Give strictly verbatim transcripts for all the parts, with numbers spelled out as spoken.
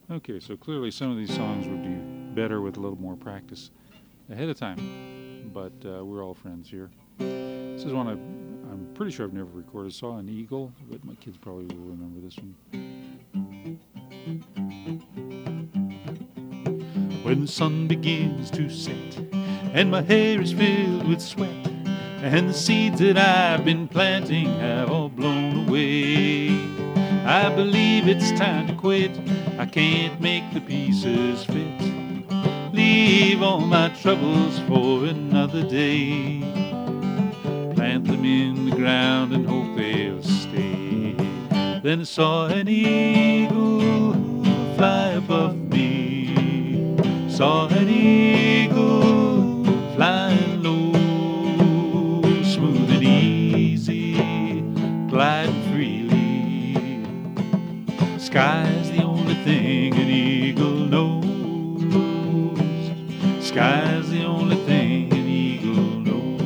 Okay, so clearly some of these songs would be better with a little more practice ahead of time, but uh, we're all friends here. This is one I, I'm pretty sure I've never recorded. Saw an eagle, but my kids probably will remember this one. When the sun begins to set and my hair is filled with sweat and the seeds that I've been planting have all blown away, I believe it's time to quit. I can't make the pieces fit. Leave all my troubles for another day. Plant them in the ground and hope they'll stay. Then I saw an eagle fly above me. Saw an eagle flying low, smooth and easy, gliding freely. Sky's the only thing an eagle knows. Sky's the only thing an eagle knows.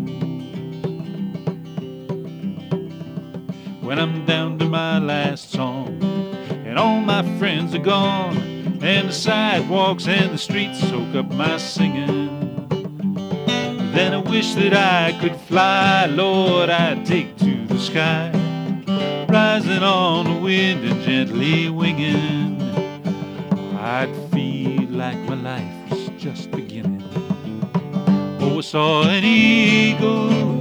When I'm down to my last song and all my friends are gone and the sidewalks and the streets soak up my singing, then I wish that I could fly. Lord, I'd take to the sky, rising on the wind and gently winging. I'd feel like my life was just beginning. Oh, I saw an eagle